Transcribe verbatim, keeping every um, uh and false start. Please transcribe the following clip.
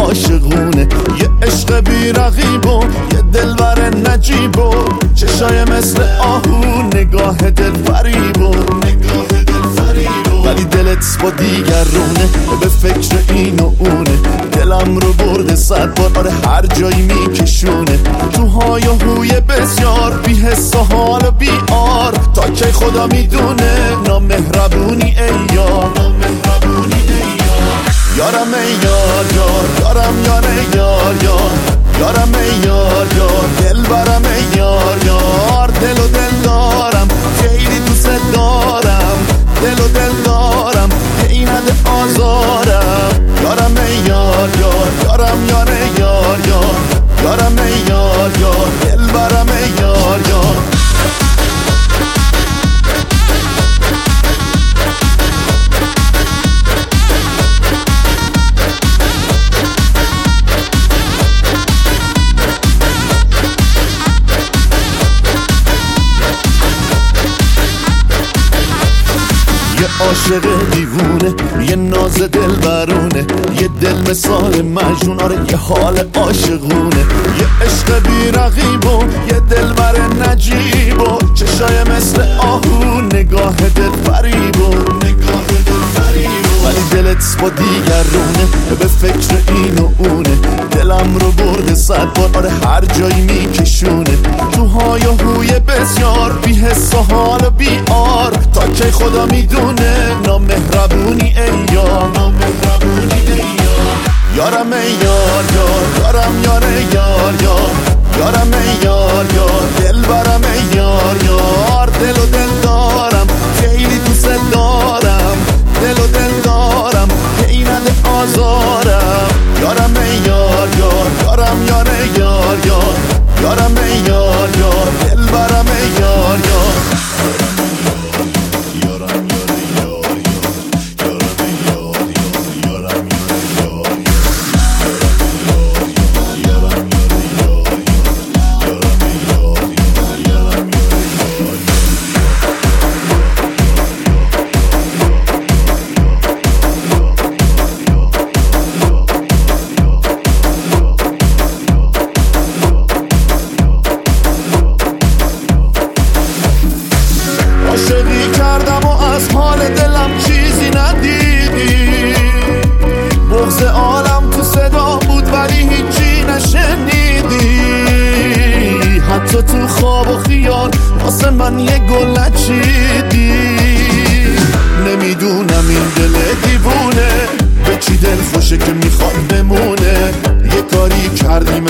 عاشقونه، یه عشق بی رقیب و یه دلبر نجیب و چشای مثل آهو، نگاه دل فریب و ولی دلت با دیگرونه، به فکر این و اونه. دلم رو برده صد بار، آره هر جایی میکشونه، تو های و هوی بسیار، بی حس و حال و بی آر. تا که خدا میدونه نامهربونی ای یار، یارم ای یار یار، یارم یار ای یار یار، یارم ای یار یار، دل برم ای یار یار. دل و دل دارم خیلی دوست دارم، دل و دل دارم هی نده آزارم. یارم ای یار یار، یارم یار ای یار یار، یارم ای یار یار، دل برم ای یار یار. یه عاشق دیوونه، یه ناز دل برونه، یه دل مثال مجنون، آره یه حال عاشقونه. یه عشق بی رقیب و یه دل بر نجیب و چشای مثل آهو، نگاه دل فریب و ولی دلت با دیگرونه، به فکر این و اونه. دلم رو برده صد بار، آره هر جایی میکشونه، تو های و هوی بسیار، بی حس و حال و بی آر. تا که خدا میدونه نامهربونی ای یار، یارم ای یار یار، یارم یار ای یار یار، یارم ای یار یار، دل برم ای یار یار. دل و دل دارم خیلی دوست دارم، دل و دل دارم هی نده آزارم. یارم ای یار یار، یارم یار ای یار یار، یارم ای یار یار، دل برم ای یار یار. عاشقی کردم و از حال دلم چیزی ندیدی، بغض عالم تو صدا بود ولی هیچی نشنیدی. حتی تو خواب و خیال واسه من یه گل نچیدی. نمیدونم این دل دیوونه به چی دل خوشه که میخواد بمونه. یه کاری کردی